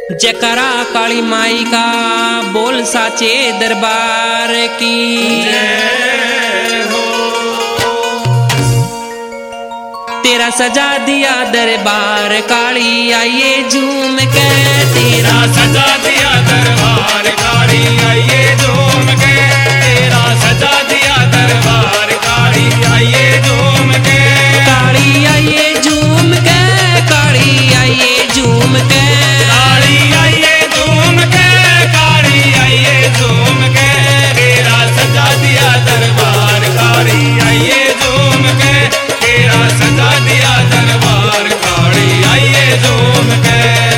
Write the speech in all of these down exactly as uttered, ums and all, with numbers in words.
जयकारा काली माई का बोल साचे दरबार की जय हो। तेरा सजा दिया दरबार काली आइए झूम के, तेरा सजा दिया दरबार काली आइए झूम के, तेरा सजा दिया दरबार काली आइए झूम के, काली आइए झूम के, काली आइए झूम के, काली आइए झूम के, काली आइए झूम के, तेरा सजा दिया दरबार काली आइए झूम के, तेरा सजा दिया दरबार काली आइए झूम के।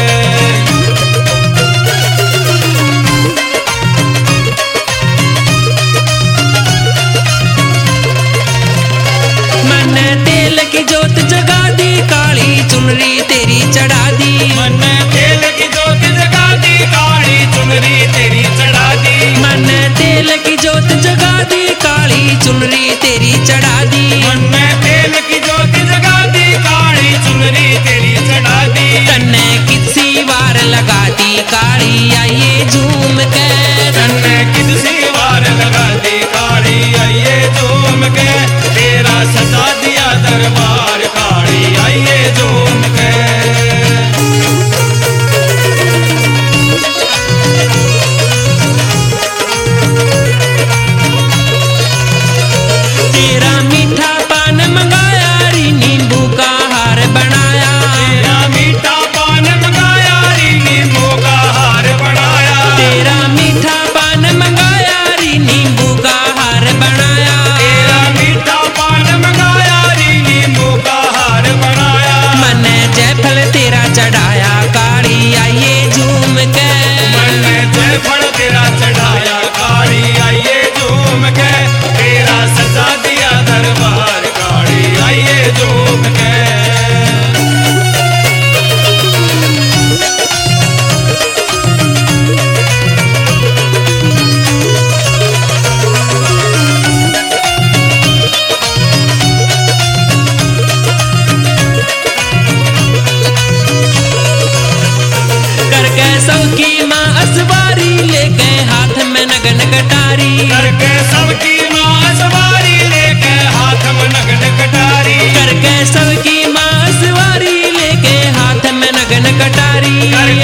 मन तेल की जोत जगा दी काली चुनरी तेरी चढ़ा दी, मन तेल की जोत जगा दी काली चुनरी तेरी चढ़ा दी, मन तेल की जोत जगा दी काली चुनरी तेरी चढ़ा दी, मन तेल की जोत जगा दी काली चुनरी तेरी चढ़ा दी, तन्ने किसी वार लगा दी काली आइए झूम के, तन्ने किसी वार लगा दी काली आइए झूम के, तेरा सजा दिया दरबार काली आइए झूम के। तेरा मीठा पान मंगाया री नींबू का हार बनाया, तेरा मीठा पान मंगाया री नींबू का हार बनाया, तेरा मीठा पान मंगाया री नींबू का हार बनाया, तेरा मीठा पान मंगाया री नींबू का हार बनाया, मन जयफल तेरा चढ़ाया काली आइए झूम के, मन जयफल तेरा चढ़ाया काली आइए झूम के, तेरा सजा दिया दरबार काली आइए झूम के। करके सबकी माँ असवारी लेके हाथ में नगन कटारी, करके सबकी माँ सवारी लेके हाथ में नगन कटारी, करके सबकी माँ असवारी लेके हाथ में नगन कटारी, करके